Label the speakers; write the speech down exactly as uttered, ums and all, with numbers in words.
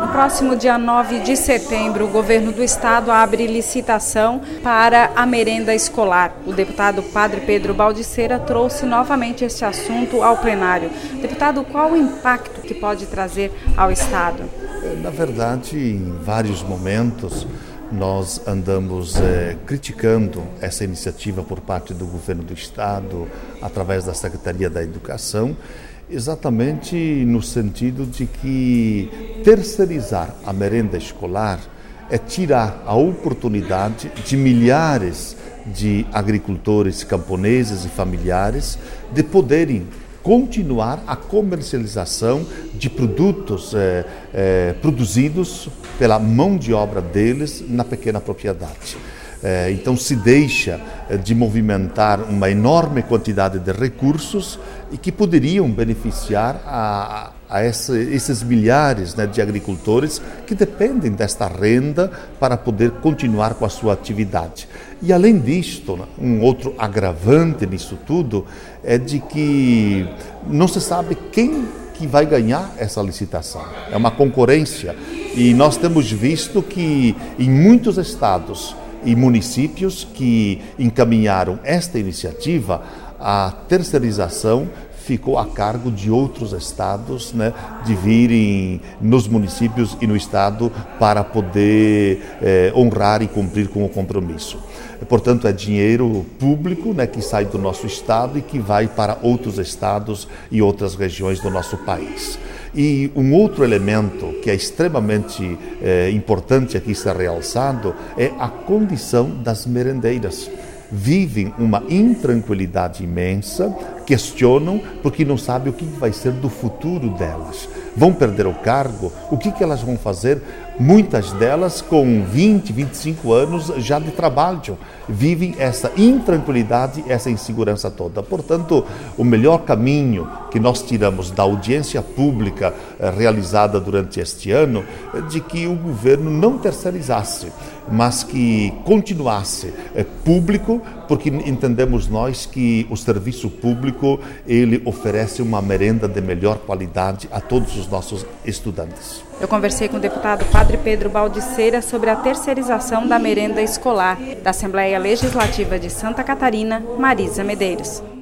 Speaker 1: No próximo dia nove de setembro, o governo do estado abre licitação para a merenda escolar. O deputado Padre Pedro Baldiceira trouxe novamente este assunto ao plenário. Deputado, qual o impacto que pode trazer ao estado?
Speaker 2: Na verdade, em vários momentos, nós andamos é, criticando essa iniciativa por parte do governo do estado, através da Secretaria da Educação, exatamente no sentido de que terceirizar a merenda escolar é tirar a oportunidade de milhares de agricultores, camponeses e familiares de poderem continuar a comercialização de produtos é, é, produzidos pela mão de obra deles na pequena propriedade. É, então se deixa de movimentar uma enorme quantidade de recursos e que poderiam beneficiar a, a essa, esses milhares, né, de agricultores que dependem desta renda para poder continuar com a sua atividade. E além disto, um outro agravante nisso tudo é de que não se sabe quem que vai ganhar essa licitação. É uma concorrência e nós temos visto que em muitos estados e municípios que encaminharam esta iniciativa, a terceirização ficou a cargo de outros estados, né, de virem nos municípios e no estado para poder eh, honrar e cumprir com o compromisso. Portanto, é dinheiro público, né, que sai do nosso estado e que vai para outros estados e outras regiões do nosso país. E um outro elemento que é extremamente eh, importante aqui ser realçado é a condição das merendeiras. Vivem uma intranquilidade imensa, questionam porque não sabem o que vai ser do futuro delas. Vão perder o cargo? O que, que elas vão fazer? Muitas delas com vinte, vinte e cinco anos já de trabalho. Vivem essa intranquilidade, essa insegurança toda. Portanto, o melhor caminho que nós tiramos da audiência pública eh, realizada durante este ano é de que o governo não terceirizasse, mas que continuasse eh, público, porque entendemos nós que o serviço público ele oferece uma merenda de melhor qualidade a todos os nossos estudantes.
Speaker 1: Eu conversei com o deputado Padre Pedro Baldiceira sobre a terceirização da merenda escolar. Da Assembleia Legislativa de Santa Catarina, Marisa Medeiros.